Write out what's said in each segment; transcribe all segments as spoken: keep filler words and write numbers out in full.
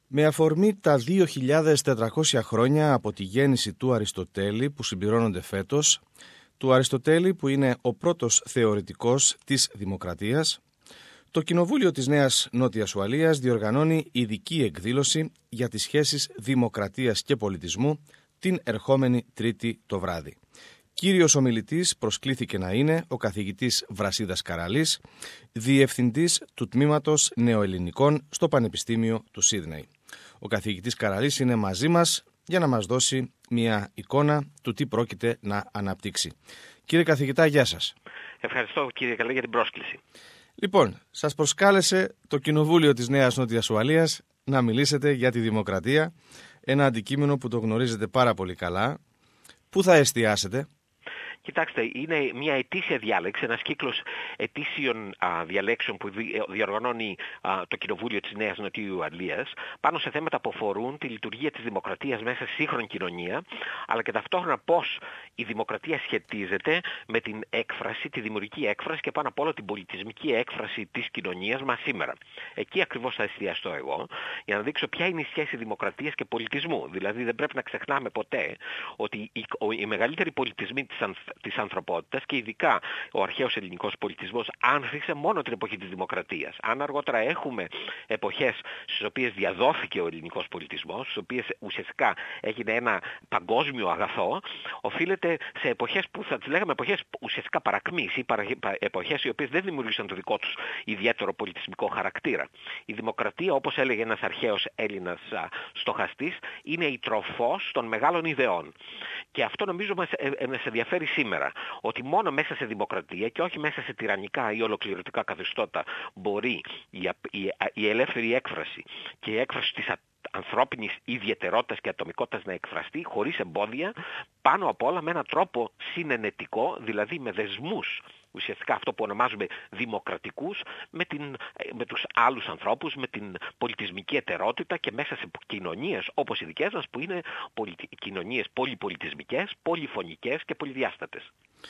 Με αφορμή τα δύο χιλιάδες τετρακόσια χρόνια από τη γέννηση του Αριστοτέλη που συμπληρώνονται φέτος, του Αριστοτέλη που είναι ο πρώτος θεωρητικός της δημοκρατίας, το Κοινοβούλιο της Νέας Νότιας Ουαλίας διοργανώνει ειδική εκδήλωση για τις σχέσεις δημοκρατίας και πολιτισμού την ερχόμενη Τρίτη το βράδυ. Κύριος ομιλητής προσκλήθηκε να είναι ο καθηγητής Βρασίδας Καραλής, διευθυντής του Τμήματος Νεοελληνικών στο Πανεπιστήμιο του Σίδνεϊ. Ο καθηγητής Καραλής είναι μαζί μας για να μας δώσει μια εικόνα του τι πρόκειται να αναπτύξει. Κύριε καθηγητά, γεια σας. Ευχαριστώ κύριε Καλέ για την πρόσκληση. Λοιπόν, σας προσκάλεσε το Κοινοβούλιο της Νέας Νότιας Ουαλίας να μιλήσετε για τη δημοκρατία, ένα αντικείμενο που το γνωρίζετε πάρα πολύ καλά. Πού θα εστιάσετε? Κοιτάξτε, είναι μια ετήσια διάλεξη, ένας κύκλος ετήσιων α, διαλέξεων που διοργανώνει α, το Κοινοβούλιο της Νέας Νοτιού Ουαλίας πάνω σε θέματα που αφορούν τη λειτουργία της δημοκρατίας μέσα στη σύγχρονη κοινωνία, αλλά και ταυτόχρονα πώς η δημοκρατία σχετίζεται με την έκφραση, τη δημιουργική έκφραση και πάνω απ' όλα την πολιτισμική έκφραση της κοινωνίας μας σήμερα. Εκεί ακριβώς θα εστιαστώ εγώ, για να δείξω ποια είναι η σχέση δημοκρατίας και πολιτισμού. Δηλαδή δεν πρέπει να ξεχνάμε ποτέ ότι οι, οι μεγαλύτεροι πολιτισμοί της της ανθρωπότητας και ειδικά ο αρχαίος ελληνικός πολιτισμός άνθησε μόνο την εποχή της δημοκρατίας. Αν αργότερα έχουμε εποχές στις οποίες διαδόθηκε ο ελληνικός πολιτισμός, στις οποίες ουσιαστικά έγινε ένα παγκόσμιο αγαθό, οφείλεται σε εποχές που θα τις λέγαμε εποχές ουσιαστικά παρακμής ή εποχές οι οποίες δεν δημιουργήσαν το δικό τους ιδιαίτερο πολιτισμικό χαρακτήρα. Η δημοκρατία, όπως έλεγε ένας αρχαίος Έλληνας στοχαστής, είναι η τροφός των μεγάλων ιδεών. Και αυτό νομίζω μας ενδιαφέρει σήμερα, ότι μόνο μέσα σε δημοκρατία και όχι μέσα σε τυραννικά ή ολοκληρωτικά καθεστώτα μπορεί η, η, η ελεύθερη έκφραση και η έκφραση της ανθρώπινης ιδιαιτερότητας και ατομικότητας να εκφραστεί χωρίς εμπόδια, πάνω απ' όλα με έναν τρόπο συνενετικό, δηλαδή με δεσμούς, ουσιαστικά αυτό που ονομάζουμε δημοκρατικούς, με, την, με τους άλλους ανθρώπους, με την πολιτισμική ετερότητα και μέσα σε κοινωνίες όπως οι δικές μας που είναι πολιτι... κοινωνίες πολυπολιτισμικές, πολυφωνικές και πολυδιάστατες.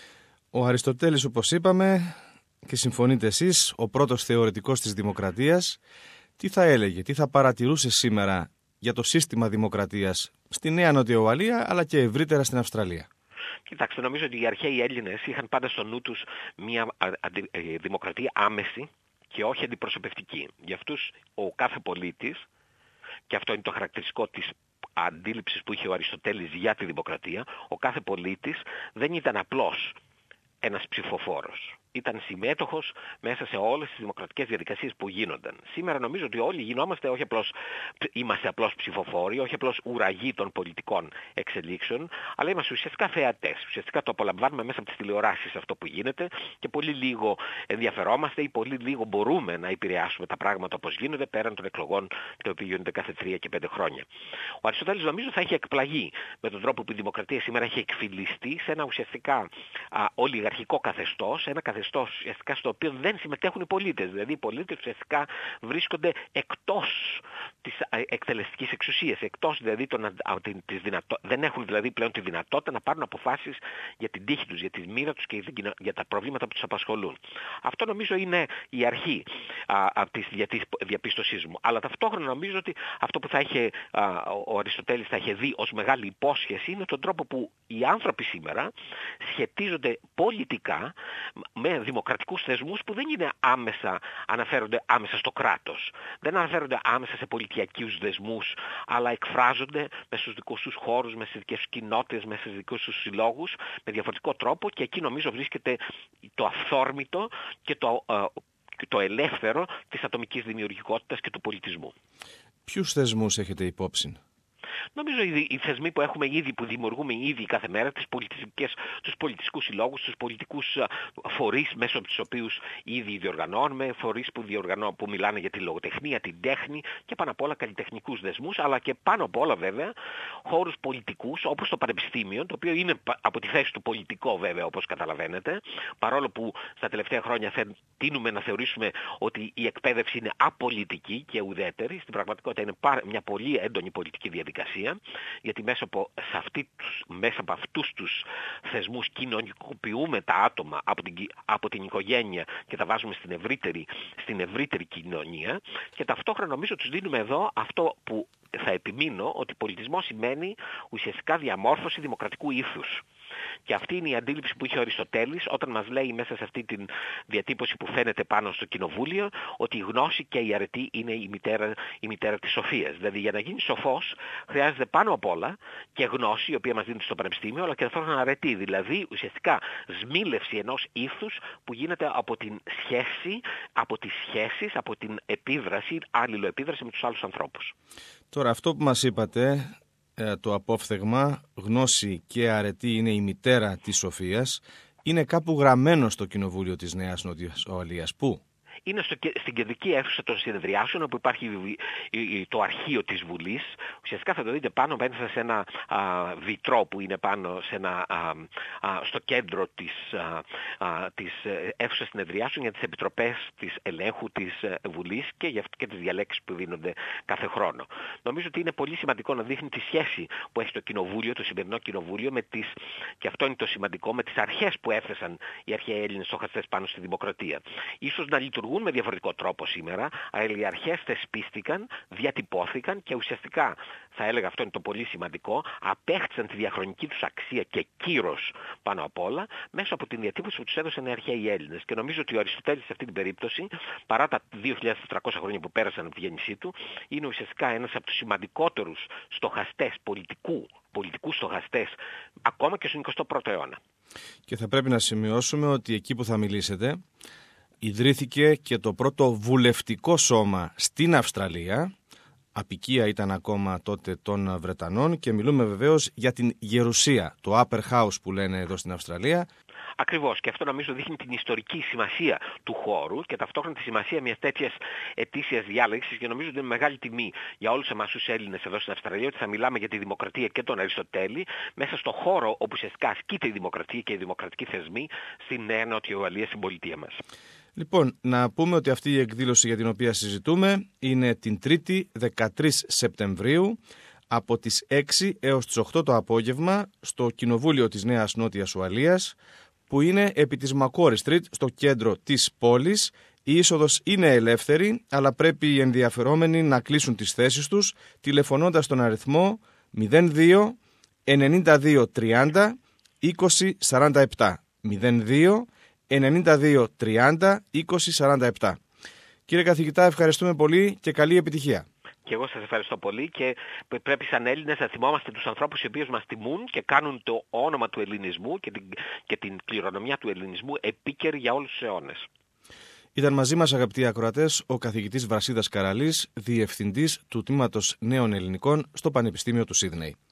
Ο Αριστοτέλης, όπως είπαμε και συμφωνείτε εσείς, ο πρώτος θεωρητικός της δημοκρατίας, τι θα έλεγε, τι θα παρατηρούσε σήμερα για το σύστημα δημοκρατίας στη Νέα Νότια Ουαλία αλλά και ευρύτερα στην Αυστραλία? Κοιτάξτε, νομίζω ότι οι αρχαίοι Έλληνες είχαν πάντα στο νου τους μια αντι... δημοκρατία άμεση και όχι αντιπροσωπευτική. Για αυτούς ο κάθε πολίτης, και αυτό είναι το χαρακτηριστικό της αντίληψης που είχε ο Αριστοτέλης για τη δημοκρατία, ο κάθε πολίτης δεν ήταν απλώς ένας ψηφοφόρος. Ήταν συμμέτοχος μέσα σε όλες τις δημοκρατικές διαδικασίες που γίνονταν. Σήμερα νομίζω ότι όλοι γινόμαστε, όχι απλώς είμαστε απλώς ψηφοφόροι, όχι απλώς ουραγοί των πολιτικών εξελίξεων, αλλά είμαστε ουσιαστικά θεατές. Ουσιαστικά το απολαμβάνουμε μέσα από τις τηλεοράσεις αυτό που γίνεται και πολύ λίγο ενδιαφερόμαστε ή πολύ λίγο μπορούμε να επηρεάσουμε τα πράγματα όπως γίνονται πέραν των εκλογών, τα οποία γίνονται κάθε τρία και πέντε χρόνια. Ο Αριστοτέλης νομίζω θα έχει εκπλαγεί με τον τρόπο που η δημοκρατία σήμερα έχει εκφυλιστεί σε ένα ουσιαστικά α, ολιγαρχικό καθεστώς, ένα καθεστώς ουσιαστικά στο οποίο δεν συμμετέχουν οι πολίτες. Δηλαδή οι πολίτες ουσιαστικά βρίσκονται εκτός της εκτελεστικής εξουσίας, εκτός δηλαδή των, της δυνατό, δεν έχουν δηλαδή πλέον τη δυνατότητα να πάρουν αποφάσεις για την τύχη τους, για τη μοίρα τους και για τα προβλήματα που τους απασχολούν. Αυτό νομίζω είναι η αρχή α, α, της διαπίστωσής μου. Αλλά ταυτόχρονα νομίζω ότι αυτό που θα είχε α, ο Αριστοτέλης θα είχε δει ως μεγάλη υπόσχεση είναι τον τρόπο που οι άνθρωποι σήμερα σχετίζονται πολιτικά με δημοκρατικούς θεσμούς που δεν είναι άμεσα, αναφέρονται άμεσα στο κράτος. Δεν αναφέρονται άμεσα σε πολιτιακούς δεσμούς, αλλά εκφράζονται μέσα στους δικούς τους χώρους, μέσα στις δικές τους κοινότητες, μέσα στους δικούς τους συλλόγους, με διαφορετικό τρόπο και εκεί νομίζω βρίσκεται το αυθόρμητο και το, ε, το ελεύθερο της ατομικής δημιουργικότητας και του πολιτισμού. Ποιους θεσμούς έχετε υπόψη? Νομίζω οι, οι θεσμοί που έχουμε ήδη, που δημιουργούμε ήδη κάθε μέρα, τις πολιτιστικές, τους πολιτιστικούς συλλόγους, τους πολιτικούς φορείς μέσω από τους οποίους ήδη διοργανώνουμε, φορείς που, που μιλάνε για τη λογοτεχνία, την τέχνη και πάνω απ' όλα καλλιτεχνικούς δεσμούς, αλλά και πάνω απ' όλα βέβαια χώρους πολιτικούς όπως το Πανεπιστήμιο, το οποίο είναι από τη θέση του πολιτικό βέβαια όπως καταλαβαίνετε, παρόλο που στα τελευταία χρόνια τείνουμε να θεωρήσουμε ότι η εκπαίδευση είναι απολιτική και ουδέτερη, στην πραγματικότητα είναι μια πολύ έντονη πολιτική διαδικασία. κοινωνία, γιατί μέσα από, σε αυτή τους, μέσα από αυτούς τους θεσμούς κοινωνικοποιούμε τα άτομα από την, από την οικογένεια και τα βάζουμε στην ευρύτερη, στην ευρύτερη κοινωνία, και ταυτόχρονα νομίζω τους δίνουμε εδώ αυτό που θα επιμείνω, ότι πολιτισμός σημαίνει ουσιαστικά διαμόρφωση δημοκρατικού ήθους. Και αυτή είναι η αντίληψη που είχε ο Αριστοτέλης όταν μας λέει μέσα σε αυτή τη διατύπωση που φαίνεται πάνω στο κοινοβούλιο, ότι η γνώση και η αρετή είναι η μητέρα, η μητέρα της σοφίας. Δηλαδή για να γίνει σοφός χρειάζεται πάνω απ' όλα και γνώση, η οποία μας δίνεται στο πανεπιστήμιο, αλλά και ταυτόχρονα αρετή. Δηλαδή ουσιαστικά σμήλευση ενός ήθους που γίνεται από την σχέση, από τις σχέσεις, από την επίδραση, αλληλοεπίδραση με τους άλλους ανθρώπους. Τώρα αυτό που μας είπατε, το απόφθεγμα γνώση και αρετή είναι η μητέρα της σοφίας, είναι κάπου γραμμένο στο Κοινοβούλιο της Νέας Νότιας Ουαλίας. Πού? Είναι στο, στην κεντρική αίθουσα των συνεδριάσεων, όπου υπάρχει το αρχείο της Βουλής. Ουσιαστικά θα το δείτε πάνω μέσα σε ένα α, βιτρό που είναι πάνω σε ένα, α, α, στο κέντρο της, α, α, της αίθουσας συνεδριάσεων για τις επιτροπές της ελέγχου της Βουλής και, για, και τις διαλέξεις που δίνονται κάθε χρόνο. Νομίζω ότι είναι πολύ σημαντικό να δείχνει τη σχέση που έχει το Κοινοβούλιο, το σημερινό Κοινοβούλιο, με τις, και αυτό είναι το σημαντικό, με τις αρχές που έθεσαν οι αρχαίοι Έλληνες στοχαστές πάνω στη δημοκρατία. Ίσως να λειτουργούν με διαφορετικό τρόπο σήμερα, αλλά οι αρχές θεσπίστηκαν, διατυπώθηκαν και ουσιαστικά, θα έλεγα αυτό είναι το πολύ σημαντικό, απέκτησαν τη διαχρονική τους αξία και κύρος πάνω απ' όλα μέσα από την διατύπωση που τους έδωσαν οι αρχαίοι Έλληνες. Και νομίζω ότι ο Αριστοτέλης σε αυτή την περίπτωση, παρά τα δύο χιλιάδες τετρακόσια χρόνια που πέρασαν από τη γέννησή του, είναι ουσιαστικά ένας από τους σημαντικότερους στοχαστές πολιτικού, πολιτικούς στοχαστές ακόμα και στον εικοστό πρώτο αιώνα. Και θα πρέπει να σημειώσουμε ότι εκεί που θα μιλήσετε ιδρύθηκε και το πρώτο βουλευτικό σώμα στην Αυστραλία. Απικία ήταν ακόμα τότε των Βρετανών και μιλούμε βεβαίως για την γερουσία, το upper house που λένε εδώ στην Αυστραλία. Ακριβώς, και αυτό νομίζω δείχνει την ιστορική σημασία του χώρου και ταυτόχρονα τη σημασία μιας τέτοιας ετήσιας διάλεξης, και νομίζω ότι είναι μεγάλη τιμή για όλους εμάς τους Έλληνες εδώ στην Αυστραλία ότι θα μιλάμε για τη δημοκρατία και τον Αριστοτέλη μέσα στο χώρο όπου ουσιαστικά ασκείται η δημοκρατία και οι δημοκρατικοί θεσμοί στη Νέα Νότια Ουαλία, στην πολιτεία μας. Λοιπόν, να πούμε ότι αυτή η εκδήλωση για την οποία συζητούμε είναι την Τρίτη δεκατρείς Σεπτεμβρίου από τις έξι έως τις οκτώ το απόγευμα στο Κοινοβούλιο της Νέας Νότιας Ουαλίας, που είναι επί της Macquarie Street στο κέντρο της πόλης. Η είσοδος είναι ελεύθερη, αλλά πρέπει οι ενδιαφερόμενοι να κλείσουν τις θέσεις τους τηλεφωνώντας τον αριθμό μηδέν δύο ενενήντα δύο τριάντα είκοσι σαράντα επτά. μηδέν δύο ενενήντα δύο τριάντα είκοσι σαράντα επτά. Κύριε καθηγητά, ευχαριστούμε πολύ και καλή επιτυχία. Και εγώ σας ευχαριστώ πολύ, και πρέπει σαν Έλληνες να θυμόμαστε τους ανθρώπους οι οποίοι μας τιμούν και κάνουν το όνομα του ελληνισμού και την, και την κληρονομιά του ελληνισμού επίκαιρη για όλους τους αιώνες. Ήταν μαζί μας, αγαπητοί ακροατές, ο καθηγητής Βρασίδας Καραλής, διευθυντής του Τμήματος Νέων Ελληνικών στο Πανεπιστήμιο του Σίδνεϊ.